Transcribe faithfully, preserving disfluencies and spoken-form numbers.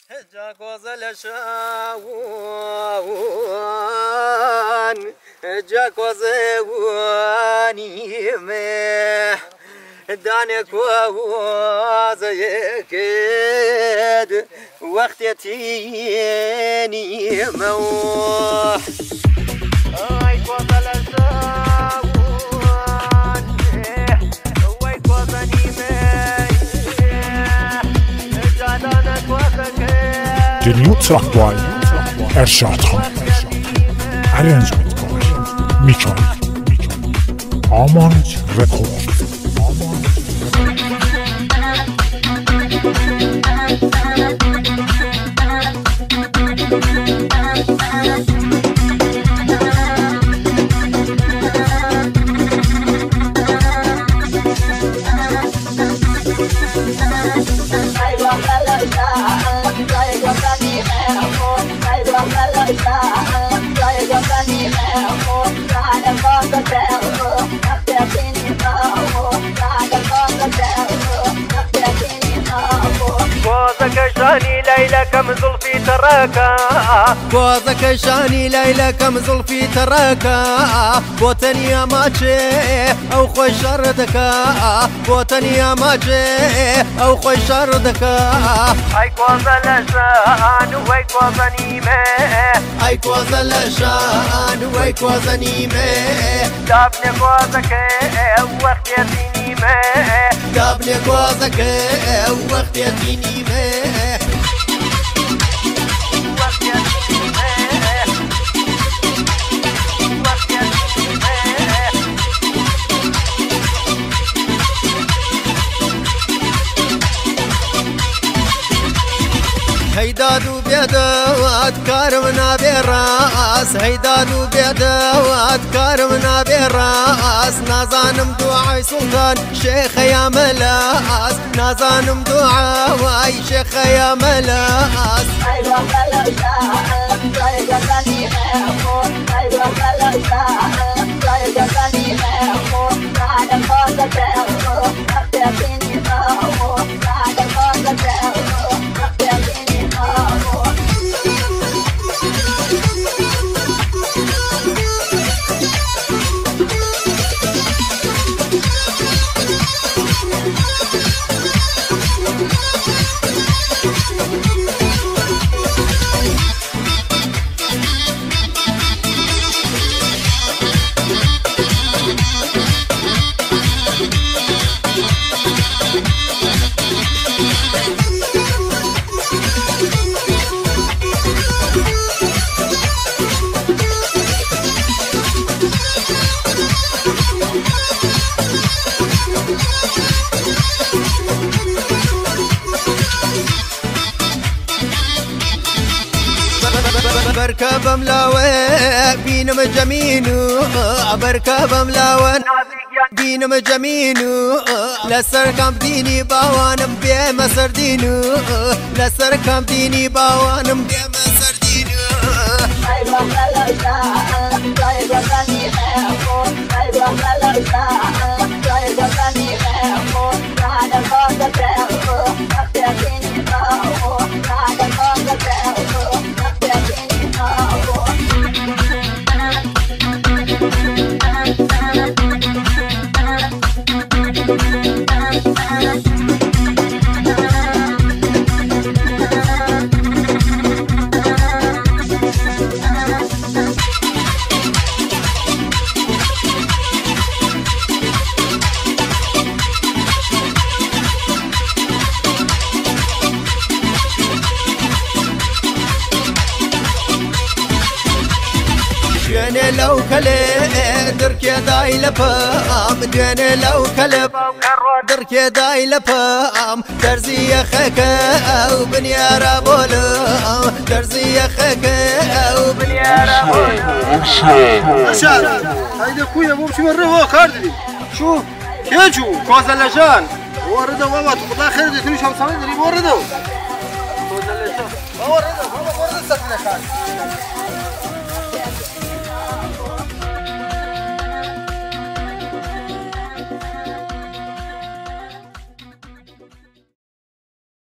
جا کوزل شاوان جا کوزوانی مه دانه کوز یکد وقت تینی مو ای کوزل شاوان وای کوزنی مه جادانه کوزک دنیو تراک بای ارشاد خان ارنجمنت بای میکای آمان رکورد كشاني ليلى كم زلفي تراكا بوزا كشاني ليلى كم زلفي تراكا بوتني يا ماچي او خوش شردكا بوتني يا ماچي او خوش شردكا اي كوزا لشان وي كوزا نيمه اي كوزا لشان وي كوزا نيمه دابني كوزا كه وقت يتينيمه دابني كوزا كه وقت يتينيمه هيدادو بيدوات كارمنا براس هيدادو بيدوات كارمنا براس نازانم دعاي سلطان شيخ يا ملاس نازانم دعاي شيخ يا ملاس بركب ملاوي بينم جمينو بركب ملاوي بينم جمينو لسر كم ديني باوانم بيه مسر دينو لسر كم ديني باوانم بيه مسر دينو ديني لو كلب درك يا داي لفام ديني لو كلب درك يا داي لفام درزي يا خكا وبنيارة بولو درزي يا خكا وبنيارة بولو أشار هيدا كويا مو مش مرة كاردي شو كيجو كوزلجان وردوا بابا خدا خير دي تمشي هم صار دري وردوا كوزلجان وردوا وردوا وردوا سكنة كان